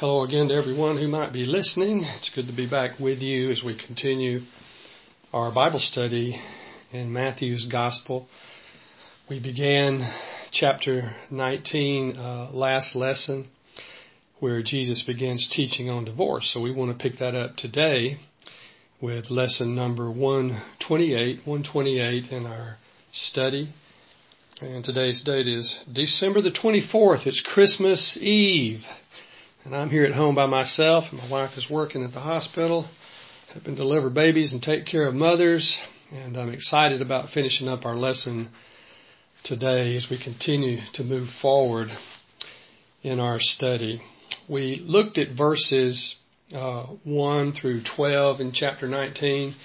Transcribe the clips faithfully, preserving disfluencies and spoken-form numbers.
Hello again to everyone who might be listening. It's good to be back with you as we continue our Bible study in Matthew's Gospel. We began chapter nineteen uh, last lesson where Jesus begins teaching on divorce. So we want to pick that up today with lesson number one twenty-eight, one twenty-eight in our study. And today's date is December the twenty-fourth. It's Christmas Eve. And I'm here at home by myself, and my wife is working at the hospital, helping deliver babies and take care of mothers. And I'm excited about finishing up our lesson today as we continue to move forward in our study. We looked at verses uh, one through twelve in chapter nineteen.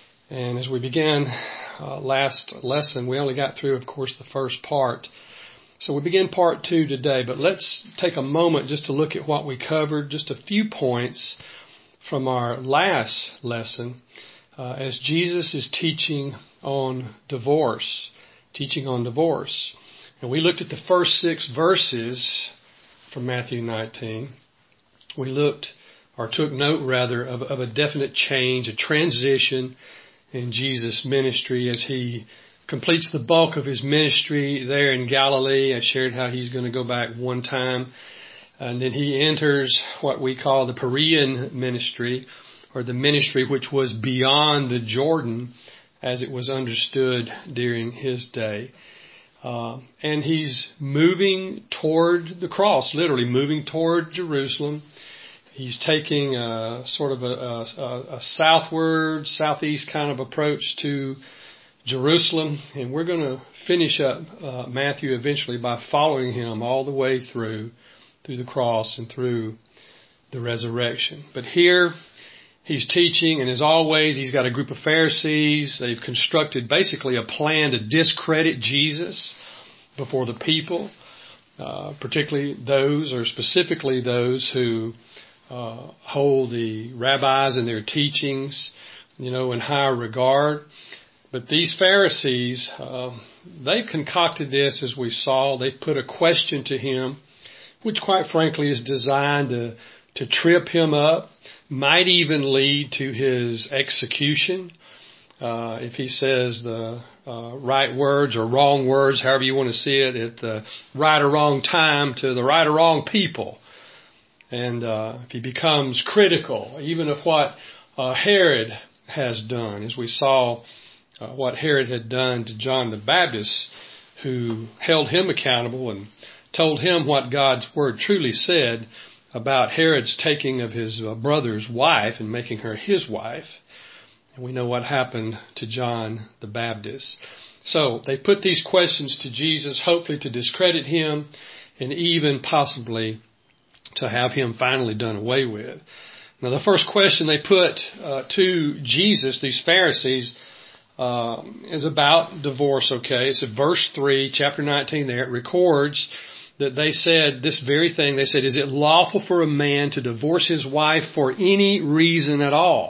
And as we began uh, last lesson, we only got through, of course, the first part. So we begin part two today, but let's take a moment just to look at what we covered, just a few points from our last lesson uh, as Jesus is teaching on divorce, teaching on divorce. And we looked at the first six verses from Matthew nineteen. We looked, or took note rather, of, of a definite change, a transition in Jesus' ministry as he completes the bulk of his ministry there in Galilee. I shared how he's going to go back one time. And then he enters what we call the Perean ministry, or the ministry which was beyond the Jordan as it was understood during his day. Uh, and he's moving toward the cross, literally moving toward Jerusalem. He's taking a sort of a, a, a southward, southeast kind of approach to Jerusalem, and we're going to finish up uh, Matthew eventually by following him all the way through, through the cross and through the resurrection. But here he's teaching, and as always, he's got a group of Pharisees. They've constructed basically a plan to discredit Jesus before the people, uh, particularly those, or specifically those who uh, hold the rabbis and their teachings, you know, in high regard. But these Pharisees, uh, they concocted this, as we saw. They put a question to him, which quite frankly is designed to, to trip him up, might even lead to his execution. Uh, if he says the uh, right words or wrong words, however you want to see it, at the right or wrong time to the right or wrong people. And uh, if he becomes critical, even of what uh, Herod has done, as we saw Uh, what Herod had done to John the Baptist, who held him accountable and told him what God's word truly said about Herod's taking of his uh, brother's wife and making her his wife. And we know what happened to John the Baptist. So they put these questions to Jesus, hopefully to discredit him and even possibly to have him finally done away with. Now, the first question they put uh, to Jesus, these Pharisees, Uh, is about divorce, okay? It's at verse three, chapter nineteen there. It records that they said this very thing. They said, is it lawful for a man to divorce his wife for any reason at all?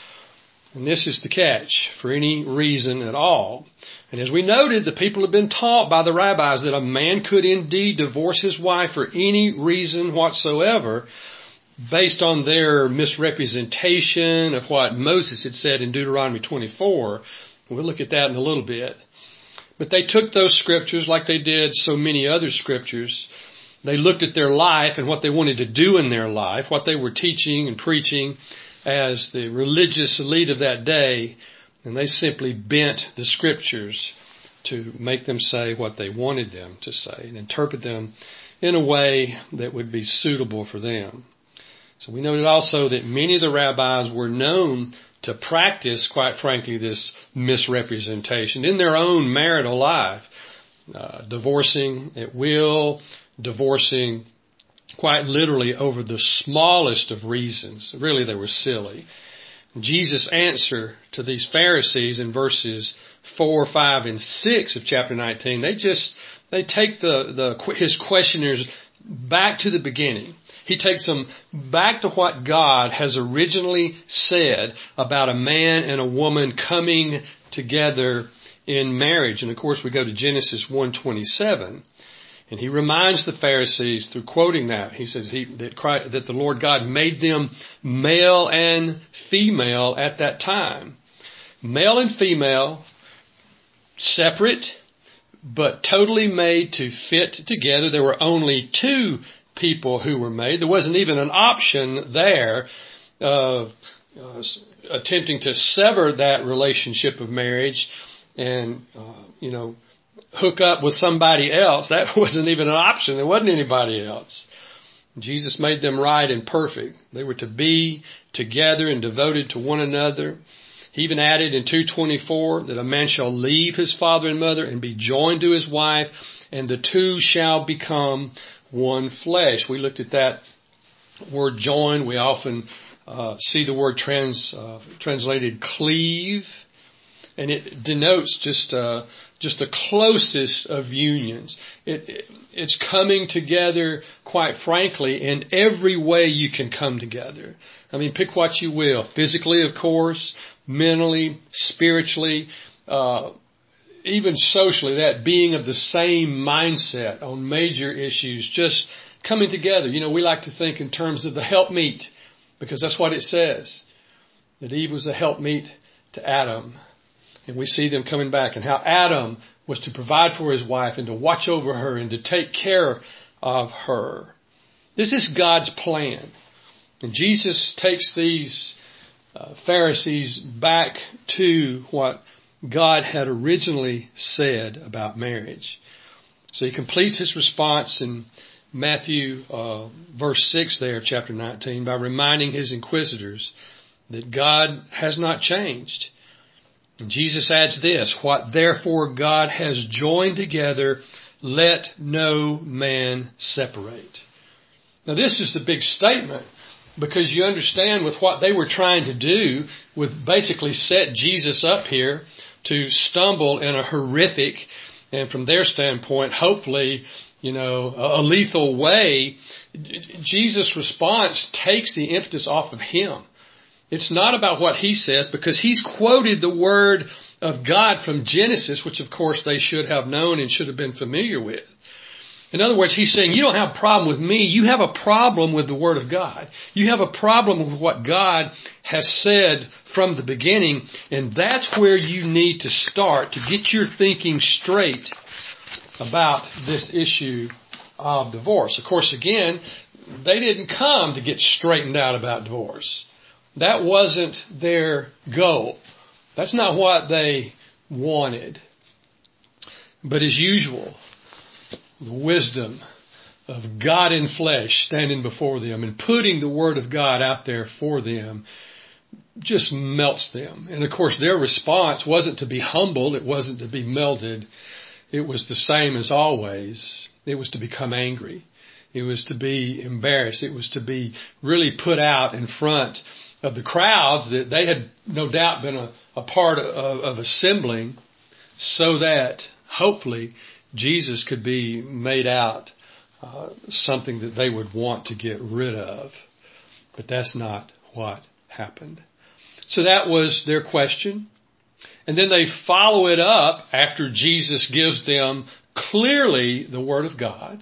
And this is the catch, for any reason at all. And as we noted, the people have been taught by the rabbis that a man could indeed divorce his wife for any reason whatsoever, based on their misrepresentation of what Moses had said in Deuteronomy twenty-four. We'll look at that in a little bit. But they took those scriptures like they did so many other scriptures. They looked at their life and what they wanted to do in their life, what they were teaching and preaching as the religious elite of that day, and they simply bent the scriptures to make them say what they wanted them to say and interpret them in a way that would be suitable for them. So we noted also that many of the rabbis were known to practice, quite frankly, this misrepresentation in their own marital life, uh, divorcing at will, divorcing quite literally over the smallest of reasons. Really, they were silly. Jesus' answer to these Pharisees in verses four, five, and six of chapter nineteen, they just, they take the, the, his questioners back to the beginning. He takes them back to what God has originally said about a man and a woman coming together in marriage. And of course, we go to Genesis one twenty-seven. And he reminds the Pharisees through quoting that. He says he, that, Christ, that the Lord God made them male and female at that time. Male and female, separate, but totally made to fit together. There were only two people who were made. There wasn't even an option there of uh, attempting to sever that relationship of marriage and, uh, you know, hook up with somebody else. That wasn't even an option. There wasn't anybody else. Jesus made them right and perfect. They were to be together and devoted to one another. He even added in two twenty-four that a man shall leave his father and mother and be joined to his wife, and the two shall become one flesh. We looked at that word join. We often uh, see the word trans uh, translated cleave, and it denotes just uh, just the closest of unions. It, it it's coming together, quite frankly, in every way you can come together. I mean, pick what you will. Physically, of course, mentally, spiritually, uh, even socially, that being of the same mindset on major issues, just coming together. You know, we like to think in terms of the helpmeet, because that's what it says, that Eve was a helpmeet to Adam. And we see them coming back, and how Adam was to provide for his wife and to watch over her and to take care of her. This is God's plan. And Jesus takes these uh, Pharisees back to what God had originally said about marriage. So he completes his response in Matthew uh, verse six there, chapter nineteen, by reminding his inquisitors that God has not changed. And Jesus adds this, what therefore God has joined together, let no man separate. Now this is the big statement, because you understand with what they were trying to do, with basically set Jesus up here to stumble in a horrific, and from their standpoint, hopefully, you know, a lethal way, Jesus' response takes the emphasis off of him. It's not about what he says, because he's quoted the word of God from Genesis, which of course they should have known and should have been familiar with. In other words, he's saying, you don't have a problem with me. You have a problem with the Word of God. You have a problem with what God has said from the beginning. And that's where you need to start to get your thinking straight about this issue of divorce. Of course, again, they didn't come to get straightened out about divorce. That wasn't their goal. That's not what they wanted. But as usual, the wisdom of God in flesh standing before them and putting the Word of God out there for them just melts them. And of course, their response wasn't to be humbled. It wasn't to be melted. It was the same as always. It was to become angry. It was to be embarrassed. It was to be really put out in front of the crowds that they had no doubt been a, a part of, of assembling, so that hopefully Jesus could be made out uh, something that they would want to get rid of. But that's not what happened. So that was their question. And then they follow it up after Jesus gives them clearly the Word of God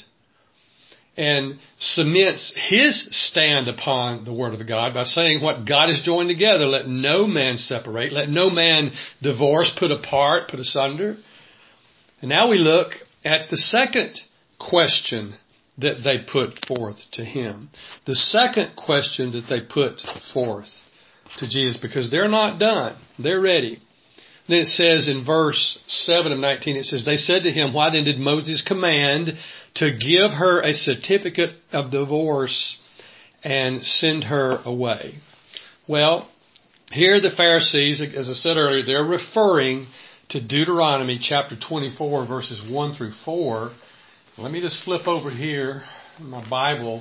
and cements his stand upon the Word of God by saying what God has joined together, let no man separate, let no man divorce, put apart, put asunder. And now we look at the second question that they put forth to him. The second question that they put forth to Jesus, because they're not done. They're ready. Then it says in verse seven of nineteen, it says, they said to him, why then did Moses command to give her a certificate of divorce and send her away? Well, here the Pharisees, as I said earlier, they're referring to Deuteronomy chapter twenty-four, verses one through four. Let me just flip over here in my Bible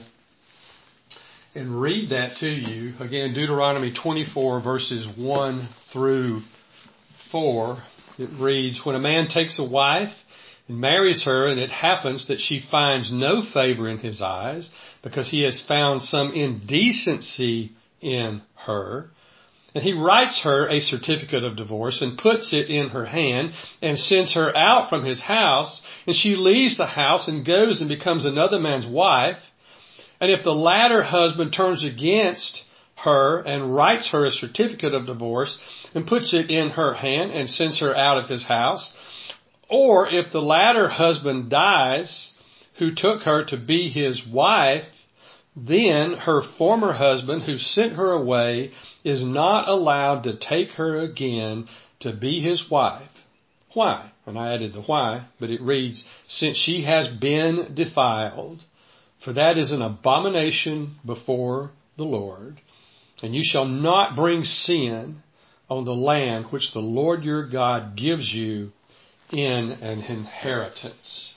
and read that to you. Again, Deuteronomy twenty-four, verses one through four. It reads, when a man takes a wife and marries her, and it happens that she finds no favor in his eyes, because he has found some indecency in her, And he writes her a certificate of divorce and puts it in her hand and sends her out from his house. And she leaves the house and goes and becomes another man's wife. And if the latter husband turns against her and writes her a certificate of divorce and puts it in her hand and sends her out of his house, or if the latter husband dies who took her to be his wife, then her former husband who sent her away is not allowed to take her again to be his wife. Why? And I added the why, but it reads, since she has been defiled, for that is an abomination before the Lord. And you shall not bring sin on the land which the Lord your God gives you in an inheritance.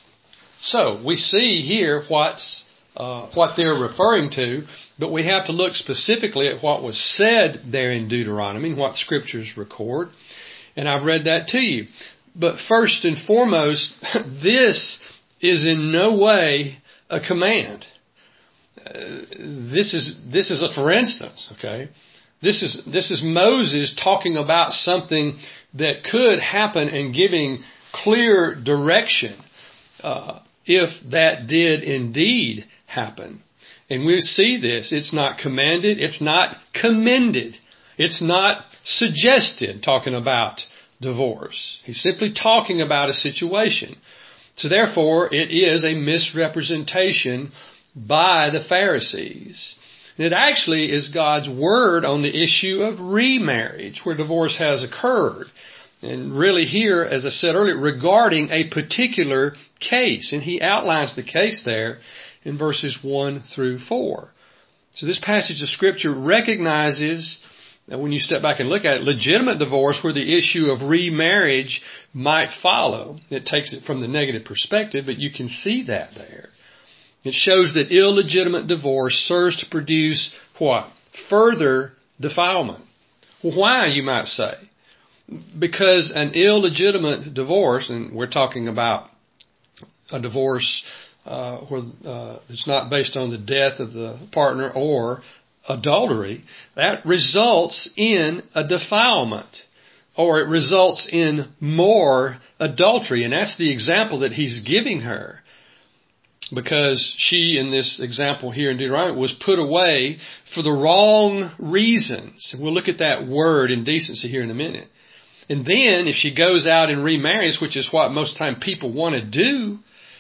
So we see here what's uh, what they're referring to, but we have to look specifically at what was said there in Deuteronomy, what scriptures record. And I've read that to you. But first and foremost, this is in no way a command. Uh, this is this is a for instance, okay? This is this is Moses talking about something that could happen and giving clear direction uh, if that did indeed happen. And we see this. It's not commanded. It's not commended. It's not suggested, talking about divorce. He's simply talking about a situation. So therefore, it is a misrepresentation by the Pharisees. And it actually is God's word on the issue of remarriage, where divorce has occurred. And really here, as I said earlier, regarding a particular case. And he outlines the case there in verses one through four. So this passage of Scripture recognizes, that when you step back and look at it, legitimate divorce where the issue of remarriage might follow. It takes it from the negative perspective, but you can see that there. It shows that illegitimate divorce serves to produce what? Further defilement. Well, why, you might say? Because an illegitimate divorce, and we're talking about a divorce uh, where uh, it's not based on the death of the partner or adultery, that results in a defilement, or it results in more adultery. And that's the example that he's giving her. Because she, in this example here in Deuteronomy, was put away for the wrong reasons. And we'll look at that word indecency here in a minute. And then if she goes out and remarries, which is what most time people want to do,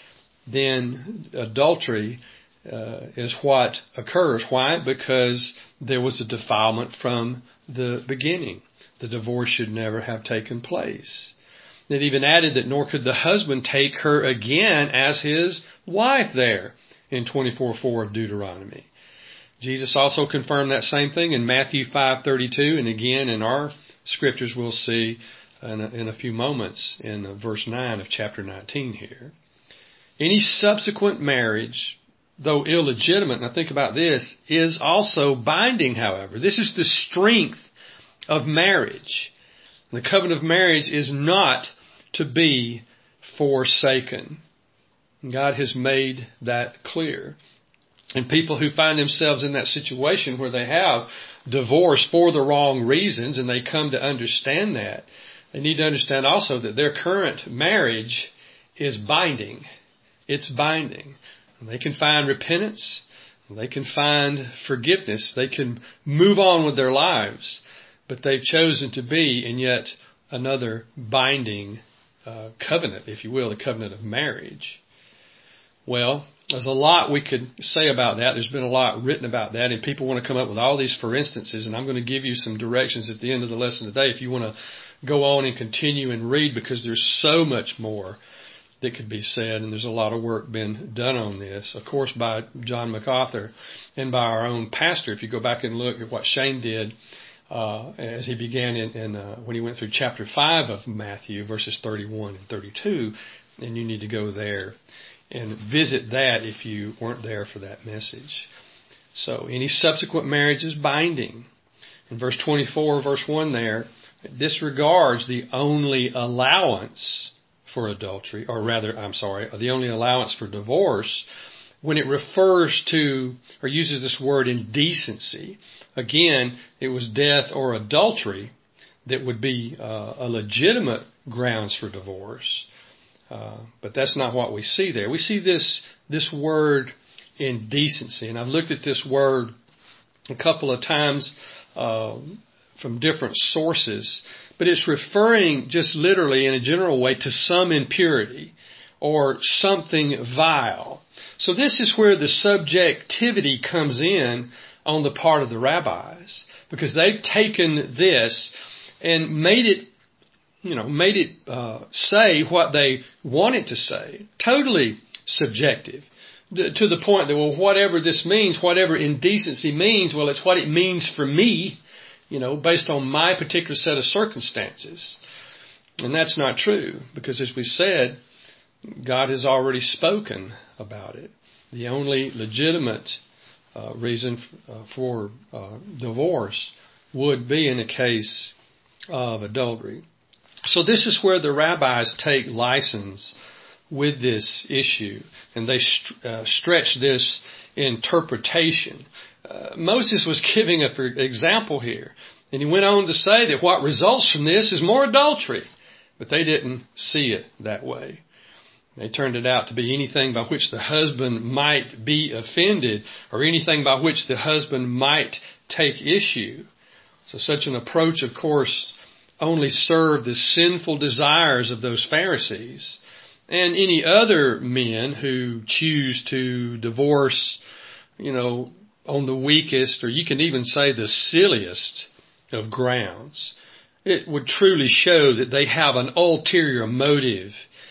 then adultery uh, is what occurs. Why? Because there was a defilement from the beginning. The divorce should never have taken place. It even added that nor could the husband take her again as his wife there in twenty-four four of Deuteronomy. Jesus also confirmed that same thing in Matthew five thirty-two, and again in our scriptures we'll see in a, in a few moments in verse nine of chapter nineteen here. Any subsequent marriage, though illegitimate, now think about this, is also binding, however. This is the strength of marriage. The covenant of marriage is not to be forsaken. God has made that clear. And people who find themselves in that situation where they have divorce for the wrong reasons, and they come to understand that, they need to understand also that their current marriage is binding. It's binding. And they can find repentance. They can find forgiveness. They can move on with their lives. But they've chosen to be in yet another binding uh, covenant, if you will, the covenant of marriage. Well, there's a lot we could say about that. There's been a lot written about that, and people want to come up with all these for instances, and I'm going to give you some directions at the end of the lesson today if you want to go on and continue and read, because there's so much more that could be said, and there's a lot of work been done on this, of course, by John MacArthur and by our own pastor. If you go back and look at what Shane did uh, as he began in, in uh, when he went through chapter five of Matthew, verses thirty-one and thirty-two, and you need to go there and visit that if you weren't there for that message. So any subsequent marriage is binding. In verse twenty-four, verse one there, it disregards the only allowance for adultery, or rather, I'm sorry, the only allowance for divorce when it refers to or uses this word indecency, again, it was death or adultery that would be uh, a legitimate grounds for divorce. Uh, but that's not what we see there. We see this this word indecency, and I've looked at this word a couple of times uh, from different sources, but it's referring just literally in a general way to some impurity or something vile. So this is where the subjectivity comes in on the part of the rabbis, because they've taken this and made it, you know, made it uh, say what they want it to say, totally subjective, to the point that, well, whatever this means, whatever indecency means, well, it's what it means for me, you know, based on my particular set of circumstances. And that's not true, because as we said, God has already spoken about it. The only legitimate uh, reason f- uh, for uh, divorce would be in a case of adultery. So this is where the rabbis take license with this issue, and they st- uh, stretch this interpretation. Uh, Moses was giving an example here, and he went on to say that what results from this is more adultery, but they didn't see it that way. They turned it out to be anything by which the husband might be offended or anything by which the husband might take issue. So such an approach, of course, only served the sinful desires of those Pharisees and any other men who choose to divorce, you know, on the weakest, or you can even say the silliest of grounds. It would truly show that they have an ulterior motive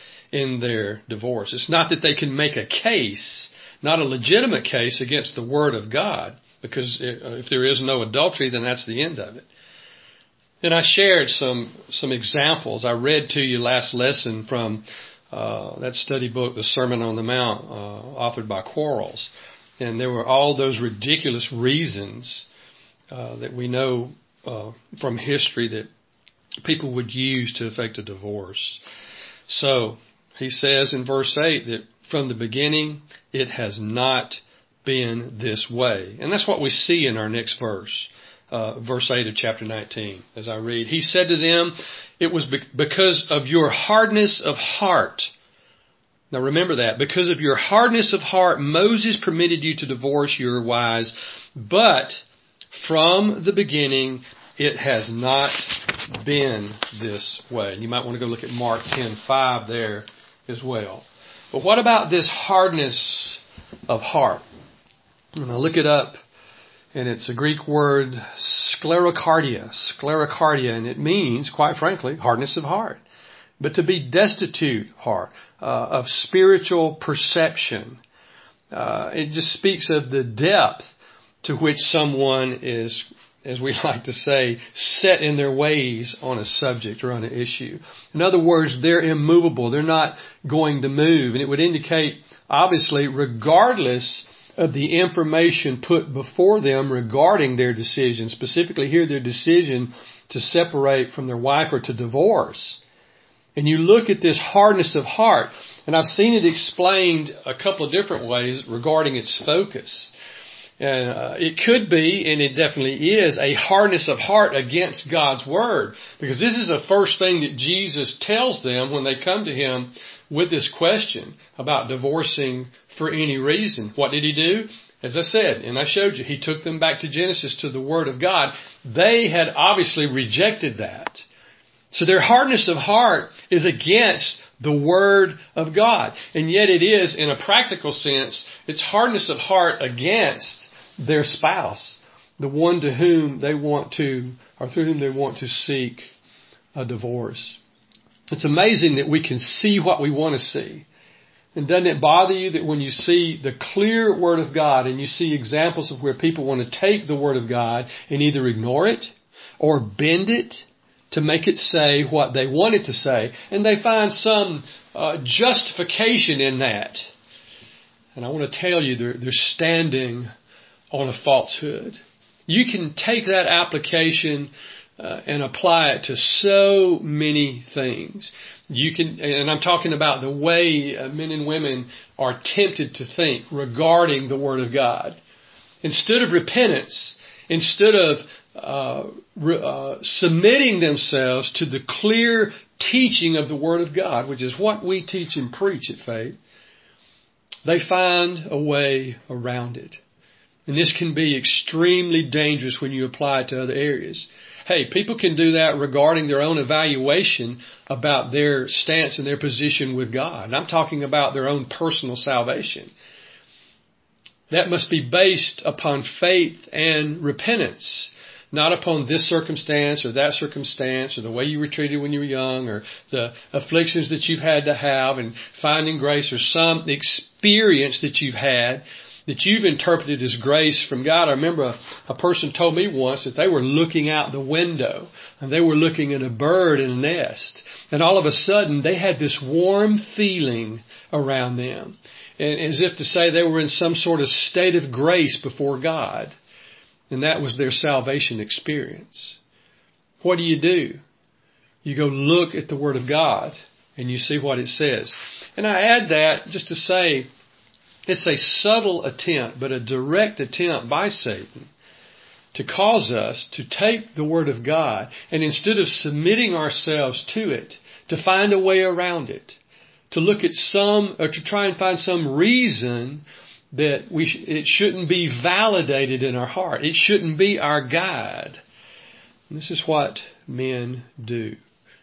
in their divorce. It's not that they can make a case, not a legitimate case against the Word of God, because if there is no adultery, then that's the end of it. And I shared some some examples. I read to you last lesson from uh, that study book, The Sermon on the Mount, uh, authored by Quarles. And there were all those ridiculous reasons uh, that we know uh, from history that people would use to effect a divorce. So he says in verse eight that from the beginning it has not been this way. And that's what we see in our next verse, uh, verse eight of chapter nineteen, as I read. He said to them, it was be- because of your hardness of heart. Now remember that. Because of your hardness of heart, Moses permitted you to divorce your wives, but from the beginning it has not been this way. And you might want to go look at Mark ten five there as well. But what about this hardness of heart? And I look it up, and it's a Greek word, sclerocardia, sclerocardia, and it means, quite frankly, hardness of heart. But to be destitute heart, uh, of spiritual perception. Uh, it just speaks of the depth to which someone is, as we like to say, set in their ways on a subject or on an issue. In other words, they're immovable. They're not going to move. And it would indicate, obviously, regardless of the information put before them regarding their decision, specifically here their decision to separate from their wife or to divorce. And you look at this hardness of heart, and I've seen it explained a couple of different ways regarding its focus. And uh, it could be, and it definitely is, a hardness of heart against God's Word. Because this is the first thing that Jesus tells them when they come to Him with this question about divorcing for any reason. What did He do? As I said, and I showed you, He took them back to Genesis, to the Word of God. They had obviously rejected that. So their hardness of heart is against the Word of God. And yet it is, in a practical sense, it's hardness of heart against their spouse, the one to whom they want to, or through whom they want to seek a divorce. It's amazing that we can see what we want to see. And doesn't it bother you that when you see the clear Word of God and you see examples of where people want to take the Word of God and either ignore it or bend it to make it say what they want it to say, and they find some uh, justification in that. And I want to tell you, they're, they're standing on a falsehood. You can take that application uh, and apply it to so many things. You can, and I'm talking about the way uh, men and women are tempted to think regarding the Word of God. Instead of repentance, instead of uh, re, uh, submitting themselves to the clear teaching of the Word of God, which is what we teach and preach at Faith, they find a way around it. And this can be extremely dangerous when you apply it to other areas. Hey, people can do that regarding their own evaluation about their stance and their position with God. And I'm talking about their own personal salvation. That must be based upon faith and repentance, not upon this circumstance or that circumstance or the way you were treated when you were young or the afflictions that you've had to have and finding grace or some experience that you've had that you've interpreted as grace from God. I remember a, a person told me once that they were looking out the window and they were looking at a bird in a nest. And all of a sudden they had this warm feeling around them. And as if to say they were in some sort of state of grace before God. And that was their salvation experience. What do you do? You go look at the Word of God and you see what it says. And I add that just to say, it's a subtle attempt, but a direct attempt by Satan to cause us to take the Word of God and instead of submitting ourselves to it, to find a way around it, to look at some, or to try and find some reason that we sh- it shouldn't be validated in our heart. It shouldn't be our guide. And this is what men do.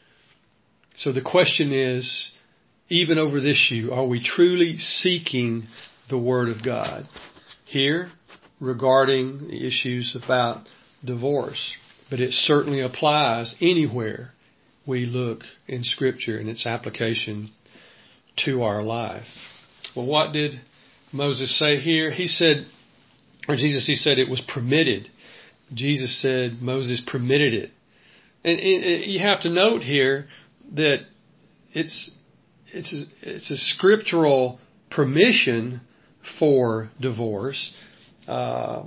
So the question is, even over this issue, are we truly seeking the Word of God? Here, regarding the issues about divorce. But it certainly applies anywhere we look in Scripture and its application to our life. Well, what did Moses say here? He said, or Jesus, he said it was permitted. Jesus said Moses permitted it. And it, you have to note here that it's it's a, it's a scriptural permission for divorce. Uh,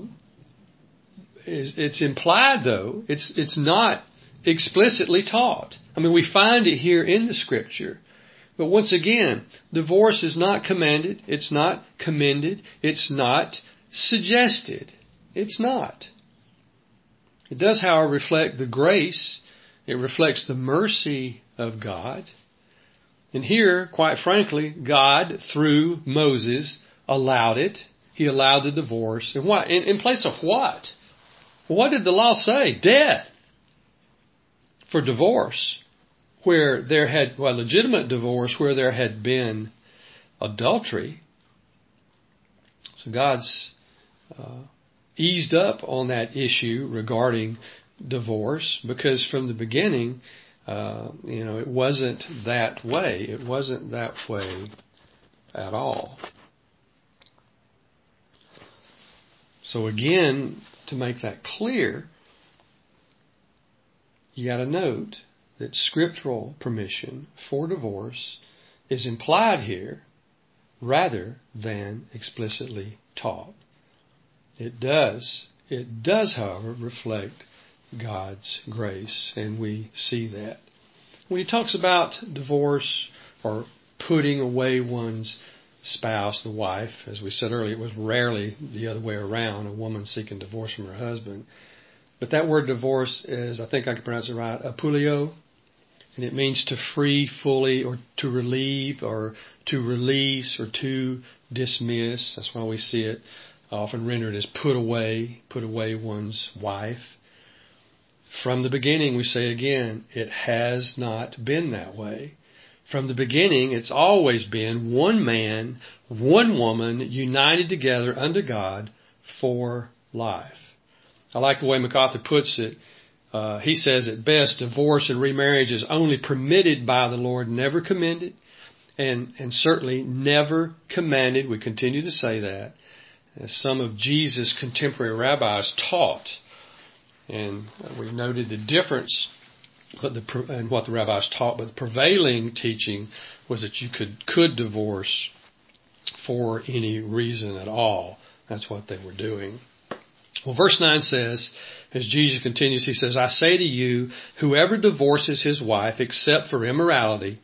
it's, it's implied, though. It's it's not explicitly taught. I mean, we find it here in the Scripture. But once again, divorce is not commanded. It's not commended. It's not suggested. It's not. It does, however, reflect the grace. It reflects the mercy of God. And here, quite frankly, God, through Moses, allowed it. He allowed the divorce. And what? In, in place of what? What did the law say? Death. For divorce. Where there had, well, legitimate divorce, where there had been adultery. So God's uh, eased up on that issue regarding divorce, because from the beginning, uh, you know, it wasn't that way. It wasn't that way at all. So again, to make that clear, you got to note that scriptural permission for divorce is implied here rather than explicitly taught. It does, it does, however, reflect God's grace, and we see that. When he talks about divorce or putting away one's spouse, the wife, as we said earlier, it was rarely the other way around, a woman seeking divorce from her husband. But that word divorce is, I think I can pronounce it right, apulio, and it means to free fully or to relieve or to release or to dismiss. That's why we see it often rendered as put away, put away one's wife. From the beginning, we say again, it has not been that way. From the beginning, it's always been one man, one woman, united together under God for life. I like the way MacArthur puts it. Uh, he says at best, divorce and remarriage is only permitted by the Lord, never commended, and, and certainly never commanded. We continue to say that, as some of Jesus' contemporary rabbis taught. And we've noted the difference but the, in what the rabbis taught, but the prevailing teaching was that you could, could divorce for any reason at all. That's what they were doing. Well, verse nine says, as Jesus continues, he says, I say to you, whoever divorces his wife except for immorality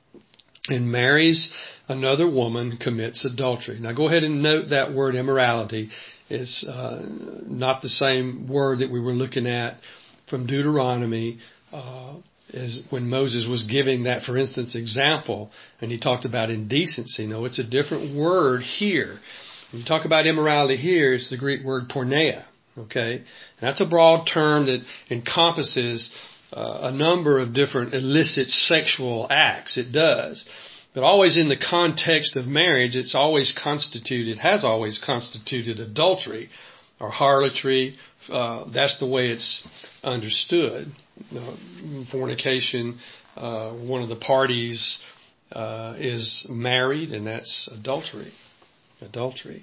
and marries another woman commits adultery. Now go ahead and note that word immorality is uh, not the same word that we were looking at from Deuteronomy uh, is when Moses was giving that, for instance, example, and he talked about indecency. No, it's a different word here. When you talk about immorality here, it's the Greek word porneia. Okay, and that's a broad term that encompasses uh, a number of different illicit sexual acts. It does. But always in the context of marriage, it's always constituted, has always constituted adultery or harlotry. Uh, that's the way it's understood. Uh, fornication, uh, one of the parties uh, is married, and that's adultery. Adultery.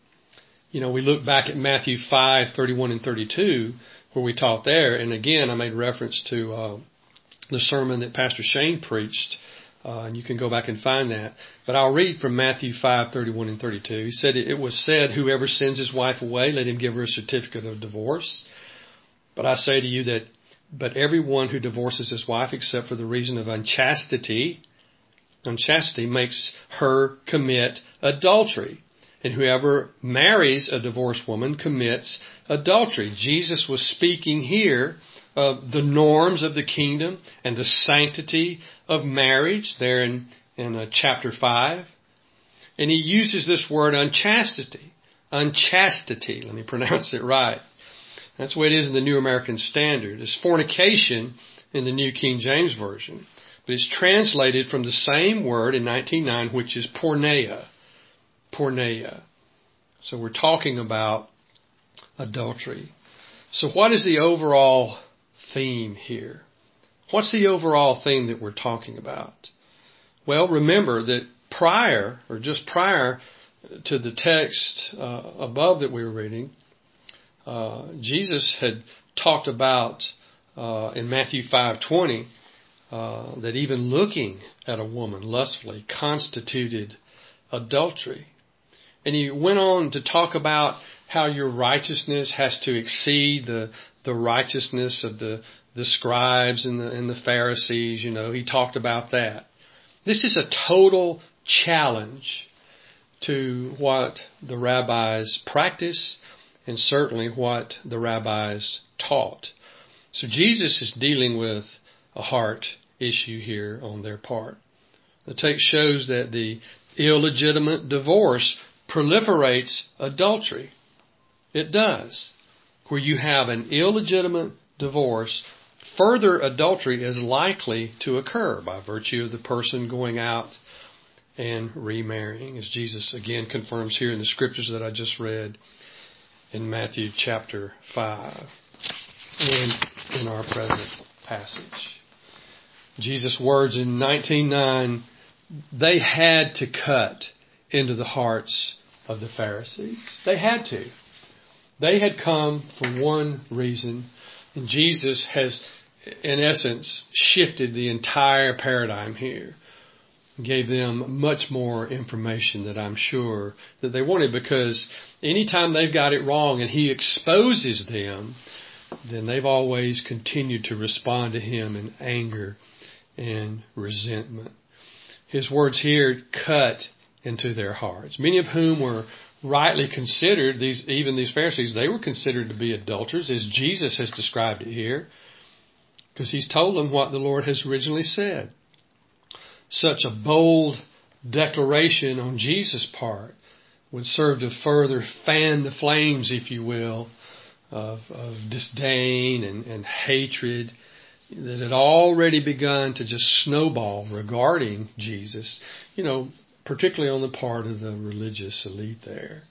You know, we look back at Matthew five, thirty-one and thirty-two, where we taught there. And again, I made reference to uh, the sermon that Pastor Shane preached. Uh, and you can go back and find that. But I'll read from Matthew five, thirty-one and thirty-two. He said, it was said, whoever sends his wife away, let him give her a certificate of divorce. But I say to you that, but everyone who divorces his wife except for the reason of unchastity, unchastity makes her commit adultery. And whoever marries a divorced woman commits adultery. Jesus was speaking here of the norms of the kingdom and the sanctity of marriage there in, in uh, chapter five. And he uses this word unchastity. Unchastity. Let me pronounce it right. That's the way it is in the New American Standard. It's fornication in the New King James Version. But it's translated from the same word in nineteen oh nine, which is porneia. Porneia. So we're talking about adultery. So what is the overall theme here? What's the overall theme that we're talking about? Well, remember that prior, or just prior to the text uh, above that we were reading, uh, Jesus had talked about uh, in Matthew five twenty uh, that even looking at a woman lustfully constituted adultery. And he went on to talk about how your righteousness has to exceed the the righteousness of the, the scribes and the, and the Pharisees. You know, he talked about that. This is a total challenge to what the rabbis practice and certainly what the rabbis taught. So Jesus is dealing with a heart issue here on their part. The text shows that the illegitimate divorce proliferates adultery. It does. Where you have an illegitimate divorce, further adultery is likely to occur by virtue of the person going out and remarrying, as Jesus again confirms here in the scriptures that I just read in Matthew chapter five and in our present passage. Jesus' words in nineteen oh nine, they had to cut into the hearts of the Pharisees. They had to. They had come for one reason, and Jesus has, in essence, shifted the entire paradigm here. Gave them much more information that I'm sure that they wanted, because anytime they've got it wrong and he exposes them, then they've always continued to respond to him in anger and resentment. His words here cut into their hearts, many of whom were rightly considered, these even these Pharisees, they were considered to be adulterers, as Jesus has described it here, because he's told them what the Lord has originally said. Such a bold declaration on Jesus' part would serve to further fan the flames, if you will, of, of disdain and, and hatred that had already begun to just snowball regarding Jesus, you know, particularly on the part of the religious elite there.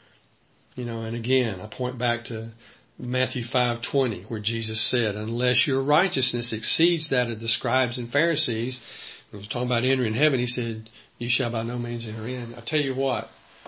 You know, and again, I point back to Matthew five twenty, where Jesus said, unless your righteousness exceeds that of the scribes and Pharisees, he was talking about entering heaven, he said, you shall by no means enter in. I tell you what,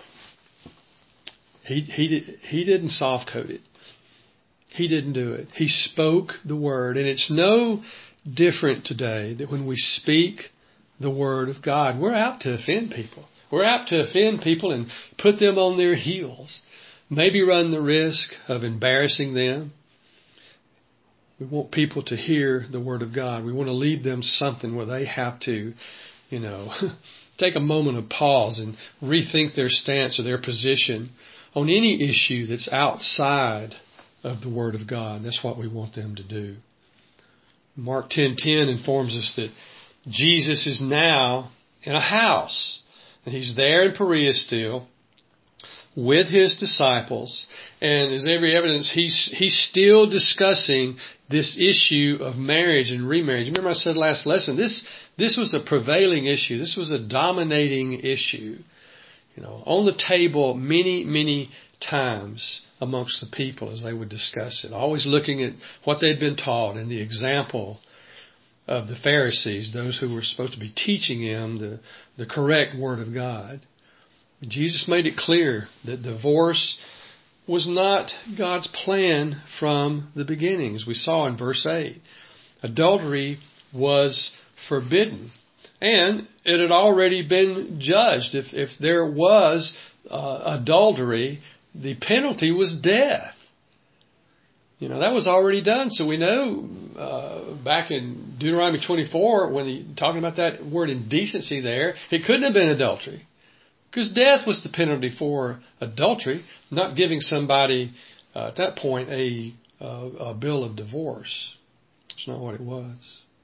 he, he, did, he didn't soft code it. He didn't do it. He spoke the word. And it's no different today that when we speak the word of God, we're out to offend people. We're apt to offend people and put them on their heels. maybe run the risk of embarrassing them. We want people to hear the Word of God. We want to leave them something where they have to, you know, take a moment of pause and rethink their stance or their position on any issue that's outside of the Word of God. That's what we want them to do. Mark ten ten informs us that Jesus is now in a house, and He's there in Perea still with His disciples, and as every evidence, He's He's still discussing this issue of marriage and remarriage. Remember I said last lesson, this this was a prevailing issue. This was a dominating issue, you know, on the table many, many times amongst the people as they would discuss it, always looking at what they'd been taught and the example of the Pharisees, those who were supposed to be teaching them the, the correct Word of God. Jesus made it clear that divorce was not God's plan from the beginning, as we saw in verse eight. Adultery was forbidden, and it had already been judged. If, if there was uh, adultery, the penalty was death. You know, that was already done. So we know uh, back in Deuteronomy twenty-four, when he talking about that word indecency there, it couldn't have been adultery. Because death was the penalty for adultery, not giving somebody uh, at that point a, a, a bill of divorce. It's not what it was.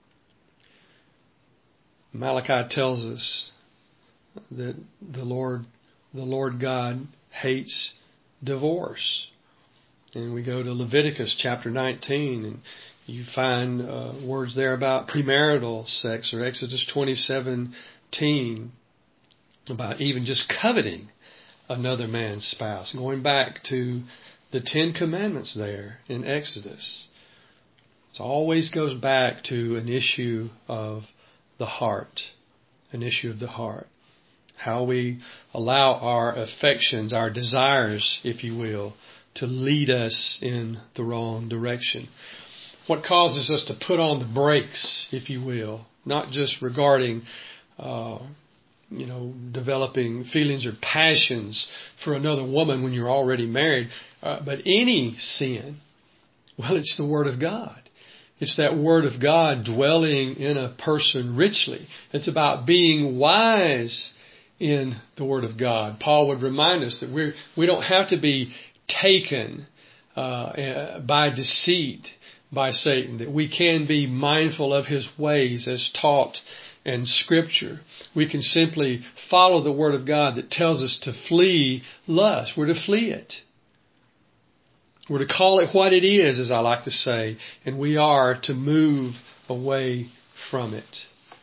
Malachi tells us that the Lord, the Lord God hates divorce. And we go to Leviticus chapter nineteen, and you find uh, words there about premarital sex, or Exodus twenty seventeen, about even just coveting another man's spouse. Going back to the Ten Commandments there in Exodus. It always goes back to an issue of the heart, an issue of the heart. How we allow our affections, our desires, if you will, to lead us in the wrong direction. What causes us to put on the brakes, if you will, not just regarding, uh, you know, developing feelings or passions for another woman when you're already married, uh, but any sin. Well, it's the Word of God. It's that Word of God dwelling in a person richly. It's about being wise in the Word of God. Paul would remind us that we we don't have to be taken uh, by deceit by Satan, that we can be mindful of his ways as taught in Scripture. We can simply follow the Word of God that tells us to flee lust. We're to flee it. We're to call it what it is, as I like to say, and we are to move away from it.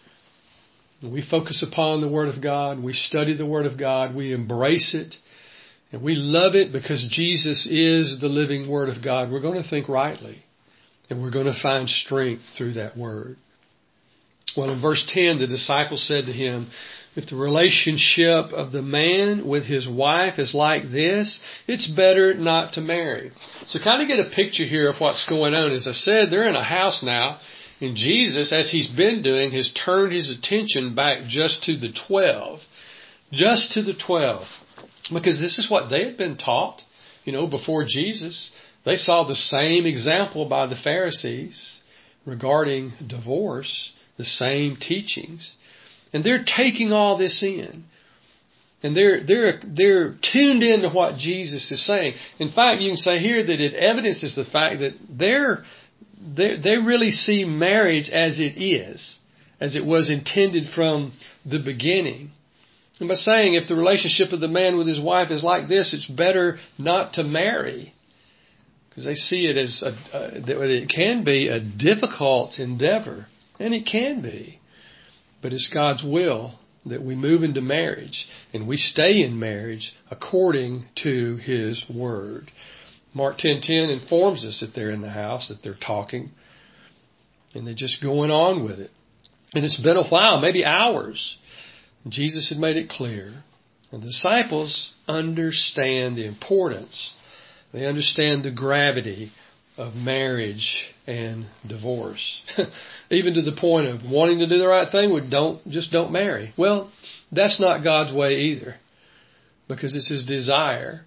We focus upon the Word of God. We study the Word of God. We embrace it. And we love it because Jesus is the living Word of God. We're going to think rightly. And we're going to find strength through that Word. Well, in verse ten, the disciples said to Him, if the relationship of the man with his wife is like this, it's better not to marry. So kind of get a picture here of what's going on. As I said, they're in a house now. And Jesus, as He's been doing, has turned His attention back just to the twelve. Just to the twelve. Because this is what they had been taught, you know, before Jesus. They saw the same example by the Pharisees regarding divorce, the same teachings. And they're taking all this in. And they're they're they're tuned in to what Jesus is saying. In fact, you can say here that it evidences the fact that they're they they really see marriage as it is, as it was intended from the beginning. And by saying if the relationship of the man with his wife is like this, it's better not to marry. Because they see it as a, uh, that it can be a difficult endeavor. And it can be. But it's God's will that we move into marriage and we stay in marriage according to His Word. Mark ten ten informs us that they're in the house, that they're talking, and they're just going on with it. And it's been a while, maybe hours. Jesus had made it clear. And the disciples understand the importance. They understand the gravity of marriage and divorce. Even to the point of wanting to do the right thing, we don't just don't marry. Well, that's not God's way either. Because it's His desire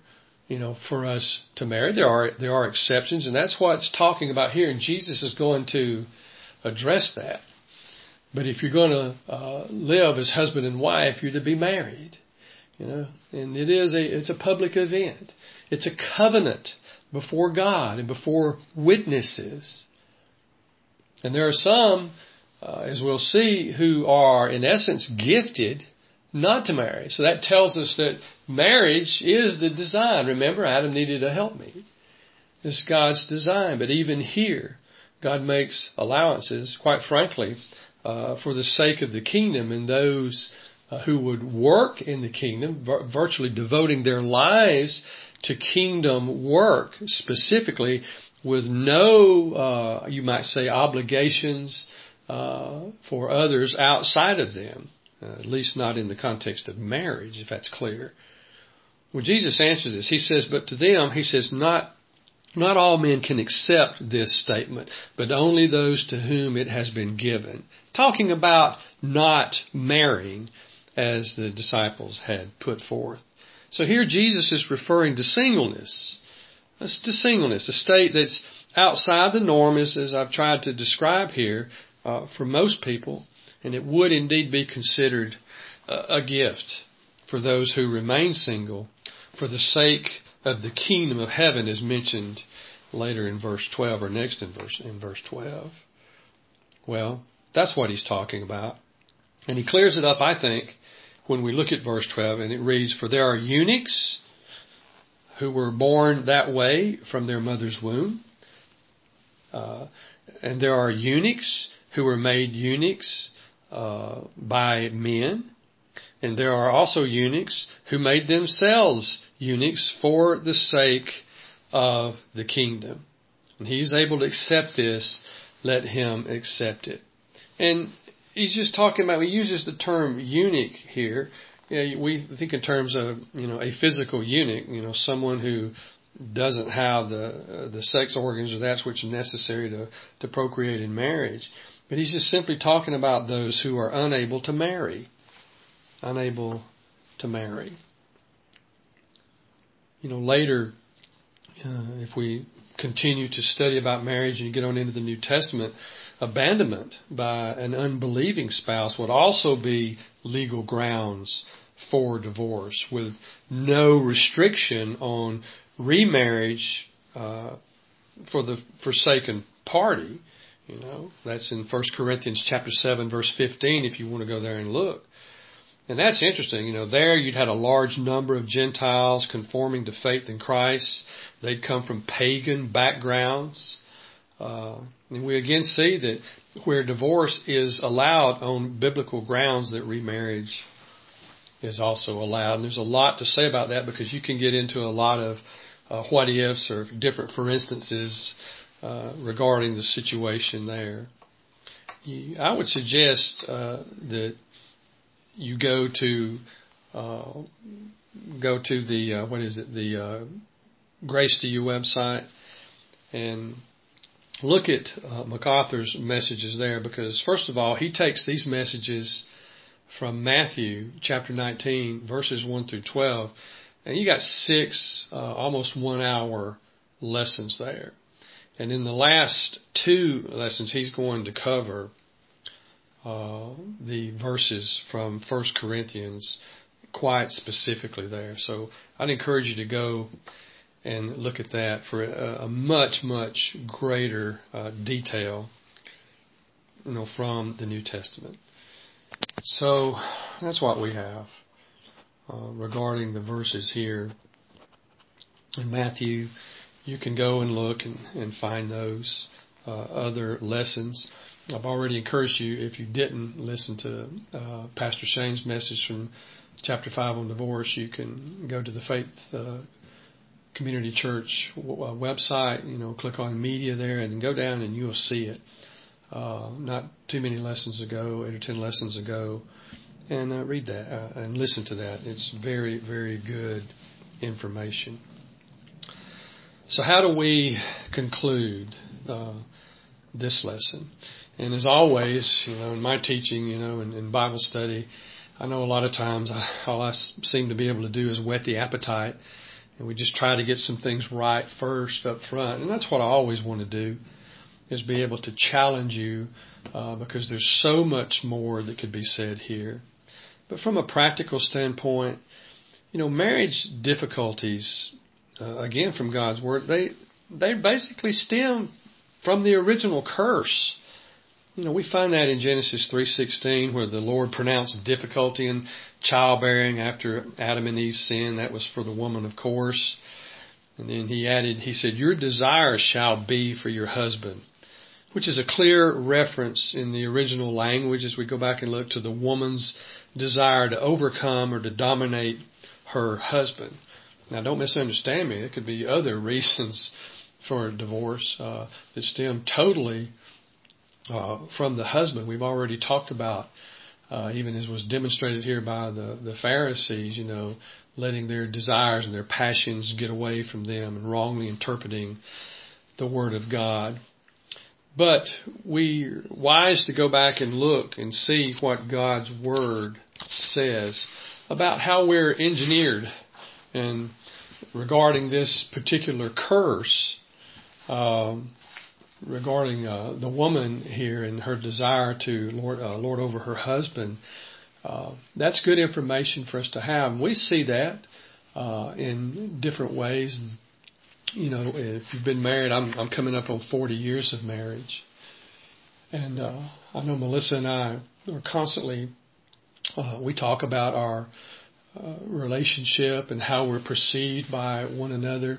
you know, for us to marry. There are there are exceptions, and that's what it's talking about here. And Jesus is going to address that. But if you're going to uh, live as husband and wife, you're to be married. You know, and it is a it's a public event. It's a covenant before God and before witnesses. And there are some, uh, as we'll see, who are in essence gifted not to marry. So that tells us that marriage is the design. Remember, Adam needed a helpmeet. It's God's design. But even here, God makes allowances, quite frankly, uh, for the sake of the kingdom and those uh, who would work in the kingdom, vir- virtually devoting their lives to kingdom work, specifically with no, uh, you might say, obligations uh, for others outside of them. Uh, at least not in the context of marriage, if that's clear. Well, Jesus answers this. He says, but to them, he says, not not all men can accept this statement, but only those to whom it has been given. Talking about not marrying, as the disciples had put forth. So here Jesus is referring to singleness. That's to singleness, a state that's outside the norm, as, as I've tried to describe here, uh, for most people. And it would indeed be considered a gift for those who remain single for the sake of the kingdom of heaven, as mentioned later in verse twelve, or next in verse in verse twelve. Well, that's what he's talking about. And he clears it up, I think, when we look at verse twelve, and it reads, for there are eunuchs who were born that way from their mother's womb. Uh, and there are eunuchs who were made eunuchs Uh, by men, and there are also eunuchs who made themselves eunuchs for the sake of the kingdom. And he's able to accept this, let him accept it. And he's just talking about, he uses the term eunuch here. You know, we think in terms of, you know, a physical eunuch, you know, someone who doesn't have the uh, the sex organs or that's which are necessary to, to procreate in marriage. But he's just simply talking about those who are unable to marry. Unable to marry. You know, later, uh, if we continue to study about marriage and you get on into the New Testament, abandonment by an unbelieving spouse would also be legal grounds for divorce, with no restriction on remarriage uh, for the forsaken party. You know, that's in First Corinthians chapter seven, verse fifteen, if you want to go there and look. And that's interesting. You know, there you'd had a large number of Gentiles conforming to faith in Christ. They'd come from pagan backgrounds. Uh, and we again see that where divorce is allowed on biblical grounds, that remarriage is also allowed. And there's a lot to say about that, because you can get into a lot of uh, what ifs or different for instances Uh, regarding the situation there. You, I would suggest uh, that you go to uh, go to the uh, what is it the uh, Grace to You website and look at uh, MacArthur's messages there, because first of all, he takes these messages from Matthew chapter nineteen, verses one through twelve, and you got six uh, almost one hour lessons there. And in the last two lessons, he's going to cover uh, the verses from First Corinthians quite specifically there. So I'd encourage you to go and look at that for a, a much, much greater uh, detail, you know, from the New Testament. So that's what we have uh, regarding the verses here in Matthew. You can go and look and, and find those uh, other lessons. I've already encouraged you, if you didn't listen to uh, Pastor Shane's message from chapter five on divorce, you can go to the Faith uh, Community Church w- website, you know, click on media there and go down and you'll see it. Uh, not too many lessons ago, eight or ten lessons ago, and uh, read that uh, and listen to that. It's very, very good information. So how do we conclude uh, this lesson? And as always, you know, in my teaching, you know, in, in Bible study, I know a lot of times I, all I seem to be able to do is whet the appetite And we just try to get some things right first up front. And that's what I always want to do, is be able to challenge you uh, because there's so much more that could be said here. But from a practical standpoint, you know, marriage difficulties, uh, again, from God's Word, they they basically stem from the original curse. You know, we find that in Genesis three sixteen, where the Lord pronounced difficulty in childbearing after Adam and Eve sinned. That was for the woman, of course. And then he added, he said, your desire shall be for your husband, which is a clear reference in the original language as we go back and look to the woman's desire to overcome or to dominate her husband. Now, don't misunderstand me. There could be other reasons for a divorce uh, that stem totally uh, from the husband. We've already talked about, uh, even as was demonstrated here by the, the Pharisees, you know, letting their desires and their passions get away from them and wrongly interpreting the Word of God. But we're wise to go back and look and see what God's Word says about how we're engineered. And regarding this particular curse, um, regarding uh, the woman here and her desire to lord, uh, lord over her husband, uh, that's good information for us to have. And we see that uh, in different ways. You know, if you've been married, I'm, I'm coming up on forty years of marriage. And uh, I know Melissa and I are constantly, uh, we talk about our uh, relationship and how we're perceived by one another.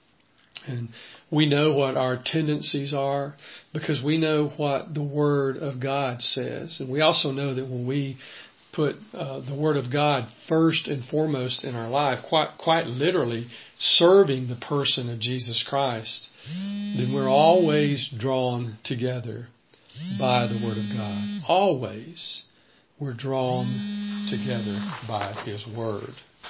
And we know what our tendencies are because we know what the Word of God says. And we also know that when we put uh, the Word of God first and foremost in our life, quite quite literally serving the person of Jesus Christ, then we're always drawn together by the Word of God. Always we're drawn together by His Word.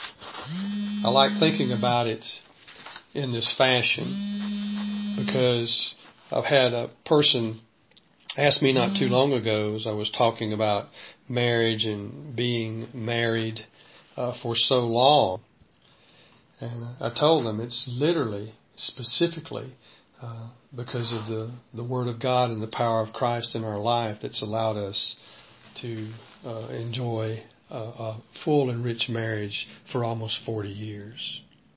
I like thinking about it in this fashion because I've had a person ask me not too long ago, as I was talking about marriage and being married uh, for so long. And I told them it's literally, specifically, uh, because of the, the Word of God and the power of Christ in our life that's allowed us to uh, enjoy a, a full and rich marriage for almost forty years.